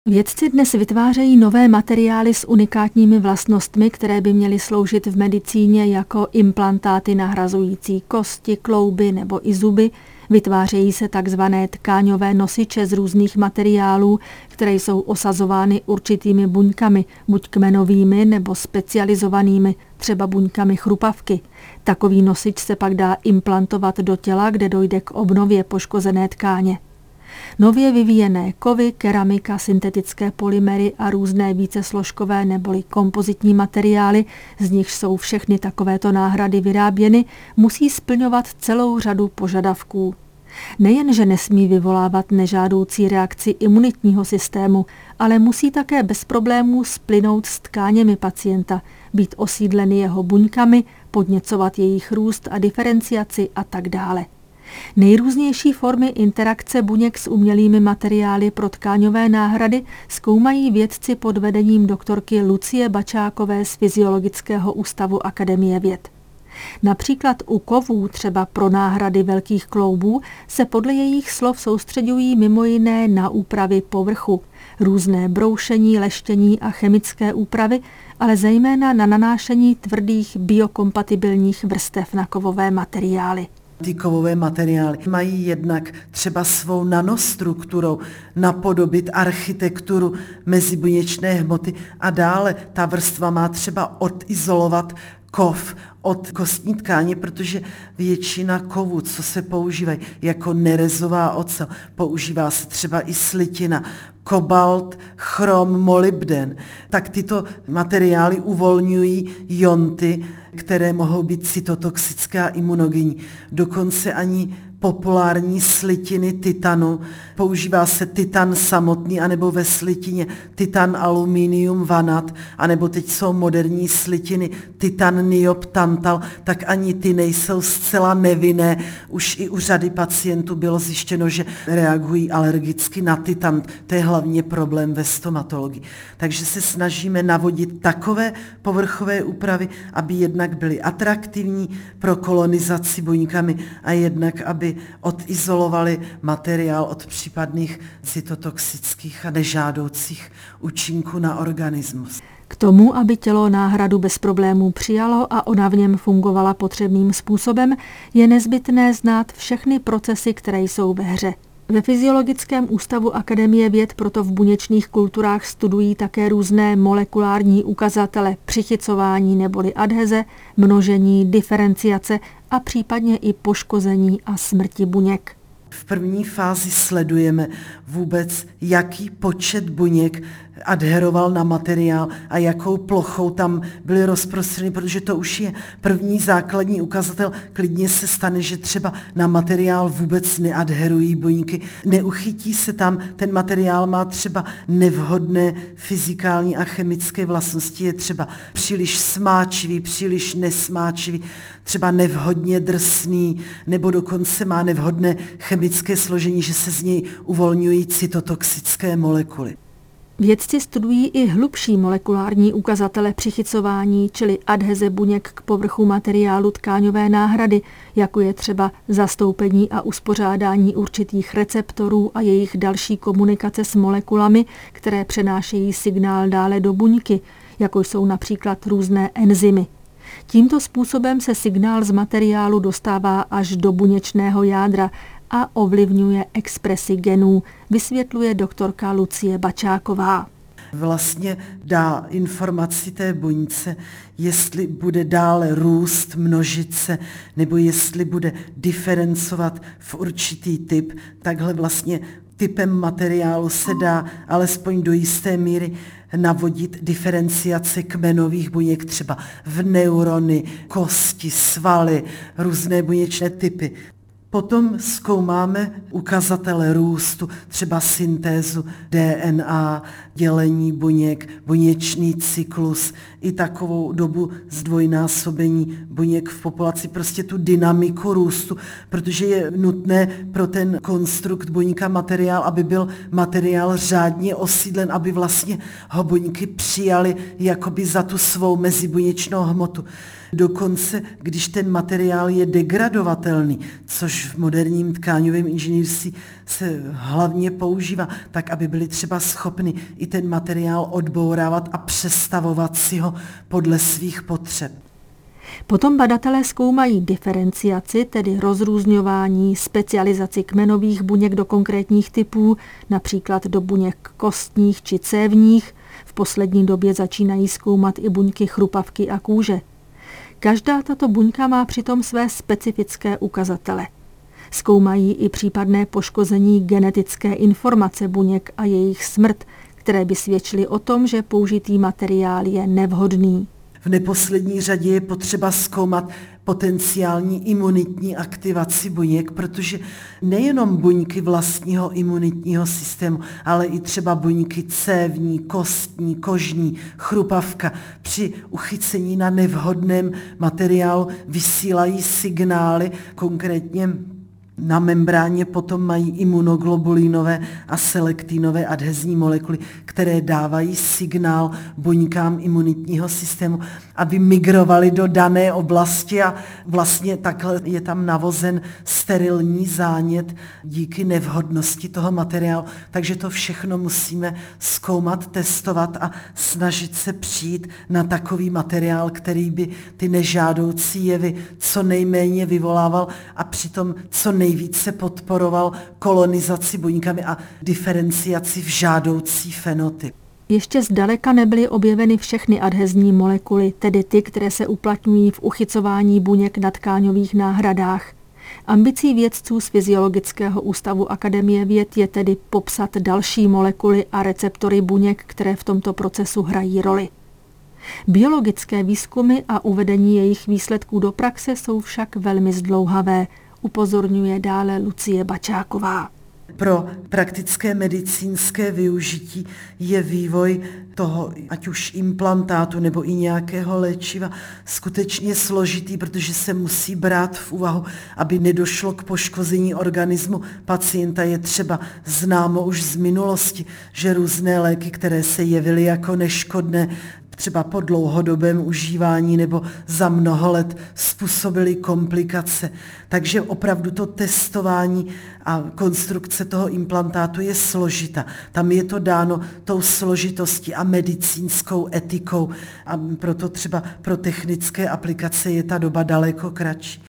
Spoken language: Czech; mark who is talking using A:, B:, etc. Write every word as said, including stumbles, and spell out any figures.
A: Vědci dnes vytvářejí nové materiály s unikátními vlastnostmi, které by měly sloužit v medicíně jako implantáty nahrazující kosti, klouby nebo i zuby. Vytvářejí se takzvané tkáňové nosiče z různých materiálů, které jsou osazovány určitými buňkami, buď kmenovými nebo specializovanými, třeba buňkami chrupavky. Takový nosič se pak dá implantovat do těla, kde dojde k obnově poškozené tkáně. Nově vyvíjené kovy, keramika, syntetické polymery a různé vícesložkové neboli kompozitní materiály, z nichž jsou všechny takovéto náhrady vyráběny, musí splňovat celou řadu požadavků. Nejenže nesmí vyvolávat nežádoucí reakci imunitního systému, ale musí také bez problémů splynout s tkáněmi pacienta, být osídleny jeho buňkami, podněcovat jejich růst a diferenciaci a tak dále. Nejrůznější formy interakce buněk s umělými materiály pro tkáňové náhrady zkoumají vědci pod vedením doktorky Lucie Bačákové z Fyziologického ústavu Akademie věd. Například u kovů, třeba pro náhrady velkých kloubů, se podle jejich slov soustředují mimo jiné na úpravy povrchu, různé broušení, leštění a chemické úpravy, ale zejména na nanášení tvrdých biokompatibilních vrstev na kovové materiály.
B: Ty kovové materiály mají jednak třeba svou nanostrukturou napodobit architekturu mezibuněčné hmoty a dále ta vrstva má třeba odizolovat kov od kostní tkáně, protože většina kovů, co se používají jako nerezová ocel, používá se třeba i slitina, kobalt, chrom, molybden, tak tyto materiály uvolňují ionty, které mohou být cytotoxické a imunogenní. Dokonce ani populární slitiny titanu, používá se titan samotný, anebo ve slitině titan aluminium vanat, anebo teď jsou moderní slitiny titan niob tantal, tak ani ty nejsou zcela nevinné. Už i u řady pacientů bylo zjištěno, že reagují alergicky na titan. To je hlavně problém ve stomatologii. Takže se snažíme navodit takové povrchové úpravy, aby jednak byly atraktivní pro kolonizaci buňkami a jednak, aby odizolovali materiál od případných cytotoxických a nežádoucích účinků na organismus.
A: K tomu, aby tělo náhradu bez problémů přijalo a ona v něm fungovala potřebným způsobem, je nezbytné znát všechny procesy, které jsou ve hře. Ve Fyziologickém ústavu Akademie věd proto v buněčných kulturách studují také různé molekulární ukazatele přichycování neboli adheze, množení, diferenciace a případně i poškození a smrti buněk.
B: V první fázi sledujeme vůbec, jaký počet buněk adheroval na materiál a jakou plochou tam byly rozprostřeny, protože to už je první základní ukazatel. Klidně se stane, že třeba na materiál vůbec neadherují buňky, neuchytí se tam, ten materiál má třeba nevhodné fyzikální a chemické vlastnosti, je třeba příliš smáčivý, příliš nesmáčivý, třeba nevhodně drsný, nebo dokonce má nevhodné chemické složení, že se z něj uvolňují cytotoxické molekuly.
A: Vědci studují i hlubší molekulární ukazatele přichycování, čili adheze buněk k povrchu materiálu tkáňové náhrady, jako je třeba zastoupení a uspořádání určitých receptorů a jejich další komunikace s molekulami, které přenášejí signál dále do buňky, jako jsou například různé enzymy. Tímto způsobem se signál z materiálu dostává až do buněčného jádra a ovlivňuje expresi genů, vysvětluje doktorka Lucie Bačáková.
B: Vlastně dá informaci té buňce, jestli bude dále růst, množit se, nebo jestli bude diferencovat v určitý typ. Takhle vlastně typem materiálu se dá alespoň do jisté míry navodit diferenciace kmenových buněk, třeba v neurony, kosti, svaly, různé buněčné typy. Potom zkoumáme ukazatele růstu, třeba syntézu D N A, dělení buněk, buněčný cyklus, i takovou dobu zdvojnásobení buněk v populaci, prostě tu dynamiku růstu, protože je nutné pro ten konstrukt buňka materiál, aby byl materiál řádně osídlen, aby vlastně ho buňky přijaly jakoby za tu svou mezibuněčnou hmotu. Dokonce, když ten materiál je degradovatelný, což v moderním tkáňovém inženýrství se hlavně používá, tak aby byli třeba schopni i ten materiál odbourávat a přestavovat si ho podle svých potřeb.
A: Potom badatelé zkoumají diferenciaci, tedy rozrůzňování, specializaci kmenových buněk do konkrétních typů, například do buněk kostních či cévních. V poslední době začínají zkoumat i buňky chrupavky a kůže. Každá tato buňka má přitom své specifické ukazatele. Zkoumají i případné poškození genetické informace buněk a jejich smrt, které by svědčily o tom, že použitý materiál je nevhodný.
B: V neposlední řadě je potřeba zkoumat potenciální imunitní aktivaci buněk, protože nejenom buňky vlastního imunitního systému, ale i třeba buňky cévní, kostní, kožní, chrupavka při uchycení na nevhodném materiálu vysílají signály, konkrétně na membráně potom mají imunoglobulinové a selektinové adhezní molekuly, které dávají signál buňkám imunitního systému, aby migrovali do dané oblasti a vlastně takhle je tam navozen sterilní zánět díky nevhodnosti toho materiálu. Takže to všechno musíme zkoumat, testovat a snažit se přijít na takový materiál, který by ty nežádoucí jevy co nejméně vyvolával a přitom co nejméně nejvíce podporoval kolonizaci buňkami a diferenciaci v žádoucí fenotyp.
A: Ještě zdaleka nebyly objeveny všechny adhezní molekuly, tedy ty, které se uplatňují v uchycování buněk na tkáňových náhradách. Ambicí vědců z Fyziologického ústavu Akademie věd je tedy popsat další molekuly a receptory buněk, které v tomto procesu hrají roli. Biologické výzkumy a uvedení jejich výsledků do praxe jsou však velmi zdlouhavé, upozorňuje dále Lucie Bačáková.
B: Pro praktické medicínské využití je vývoj toho, ať už implantátu nebo i nějakého léčiva, skutečně složitý, protože se musí brát v úvahu, aby nedošlo k poškození organismu pacienta. Je třeba známo už z minulosti, že různé léky, které se jevily jako neškodné, třeba po dlouhodobém užívání nebo za mnoho let způsobily komplikace. Takže opravdu to testování a konstrukce toho implantátu je složitá. Tam je to dáno tou složitostí a medicínskou etikou a proto třeba pro technické aplikace je ta doba daleko kratší.